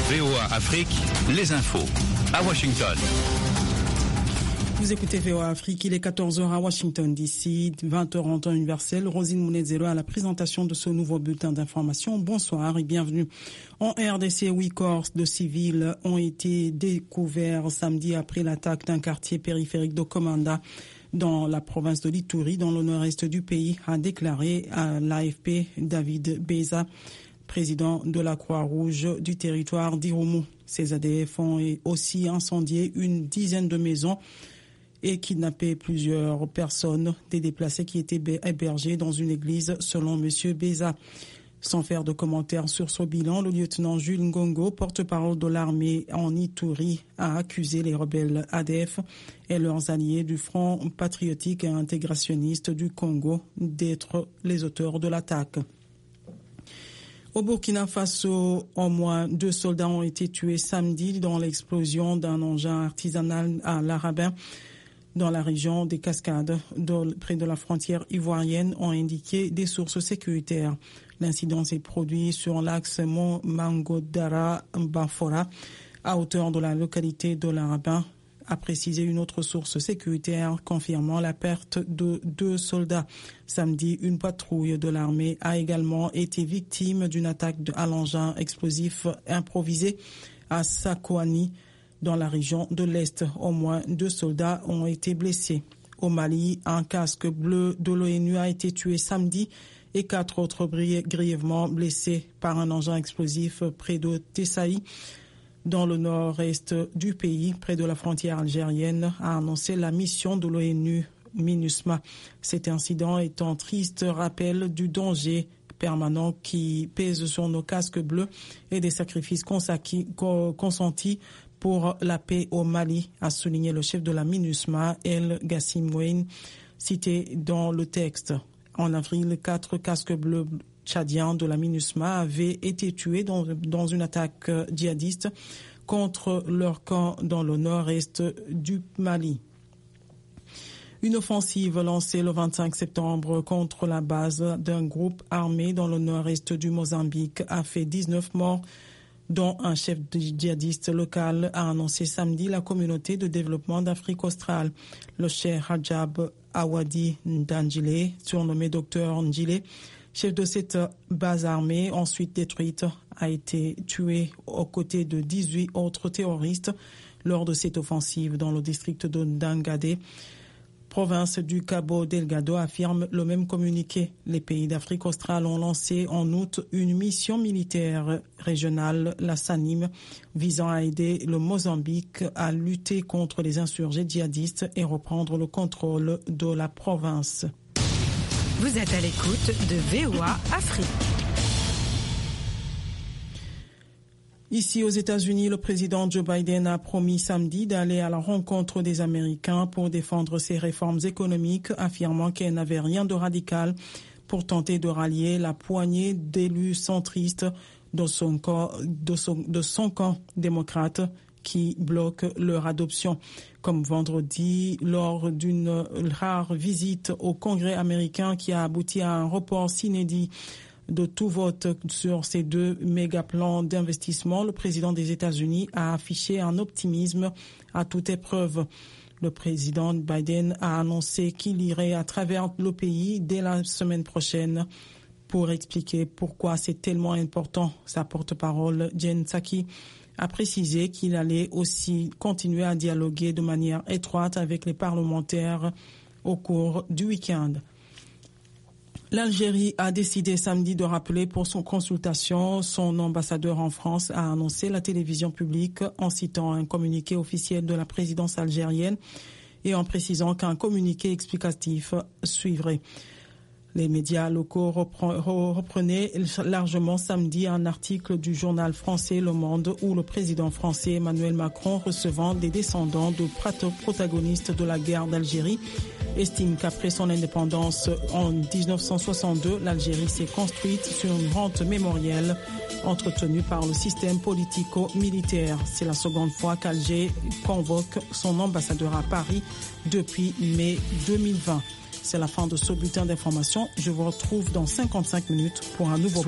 VOA Afrique, les infos à Washington. Vous écoutez VOA Afrique, il est 14h à Washington DC, 20h en temps universel. Rosine Mounezero à la présentation de ce nouveau bulletin d'information. Bonsoir et bienvenue. En RDC, 8 corps de civils ont été découverts samedi après l'attaque d'un quartier périphérique de Komanda dans la province de l'Ituri, dans le nord-est du pays, a déclaré à l'AFP David Beza, président de la Croix-Rouge du territoire d'Irumu. Ces ADF ont aussi incendié une dizaine de maisons et kidnappé plusieurs personnes, des déplacés qui étaient hébergés dans une église, selon M. Beza. Sans faire de commentaires sur ce bilan, le lieutenant Jules Ngongo, porte-parole de l'armée en Ituri, a accusé les rebelles ADF et leurs alliés du Front patriotique et intégrationniste du Congo d'être les auteurs de l'attaque. Au Burkina Faso, au moins 2 soldats ont été tués samedi dans l'explosion d'un engin artisanal à l'Arabin dans la région des Cascades, près de la frontière ivoirienne, ont indiqué des sources sécuritaires. L'incident s'est produit sur l'axe Mont-Mangodara-Bafora, à hauteur de la localité de l'Arabin, a précisé une autre source sécuritaire confirmant la perte de 2 soldats. Samedi, une patrouille de l'armée a également été victime d'une attaque à l'engin explosif improvisé à Sakouani, dans la région de l'Est. Au moins 2 soldats ont été blessés. Au Mali, un casque bleu de l'ONU a été tué samedi et 4 autres grièvement blessés par un engin explosif près de Tessaï, dans le nord-est du pays, près de la frontière algérienne, a annoncé la mission de l'ONU MINUSMA. Cet incident est un triste rappel du danger permanent qui pèse sur nos casques bleus et des sacrifices consentis pour la paix au Mali, a souligné le chef de la MINUSMA, El Gassim Wayne, cité dans le texte. En avril, 4 casques bleus tchadiens de la MINUSMA avaient été tués dans une attaque djihadiste contre leur camp dans le nord-est du Mali. Une offensive lancée le 25 septembre contre la base d'un groupe armé dans le nord-est du Mozambique a fait 19 morts, dont un chef djihadiste local, a annoncé samedi la communauté de développement d'Afrique australe. Le cheikh Rajab Awadi Ndandjile, surnommé Docteur Ndjile, chef de cette base armée ensuite détruite, a été tué aux côtés de 18 autres terroristes lors de cette offensive dans le district de Ndangade, province du Cabo Delgado, affirme le même communiqué. Les pays d'Afrique australe ont lancé en août une mission militaire régionale, la SANIM, visant à aider le Mozambique à lutter contre les insurgés djihadistes et reprendre le contrôle de la province. Vous êtes à l'écoute de VOA Afrique. Ici aux États-Unis, le président Joe Biden a promis samedi d'aller à la rencontre des Américains pour défendre ses réformes économiques, affirmant qu'elle n'avait rien de radical pour tenter de rallier la poignée d'élus centristes de son camp démocrate qui bloque leur adoption. Comme vendredi, lors d'une rare visite au Congrès américain qui a abouti à un report inédit de tout vote sur ces 2 méga-plans d'investissement, le président des États-Unis a affiché un optimisme à toute épreuve. Le président Biden a annoncé qu'il irait à travers le pays dès la semaine prochaine pour expliquer pourquoi c'est tellement important. Sa porte-parole, Jen Psaki, a précisé qu'il allait aussi continuer à dialoguer de manière étroite avec les parlementaires au cours du week-end. L'Algérie a décidé samedi de rappeler pour son consultation son ambassadeur en France, a annoncé la télévision publique en citant un communiqué officiel de la présidence algérienne et en précisant qu'un communiqué explicatif suivrait. Les médias locaux reprenaient largement samedi un article du journal français Le Monde où le président français Emmanuel Macron, recevant des descendants de protagonistes de la guerre d'Algérie, estime qu'après son indépendance en 1962, l'Algérie s'est construite sur une rente mémorielle entretenue par le système politico-militaire. C'est la seconde fois qu'Alger convoque son ambassadeur à Paris depuis mai 2020. C'est la fin de ce bulletin d'information. Je vous retrouve dans 55 minutes pour un nouveau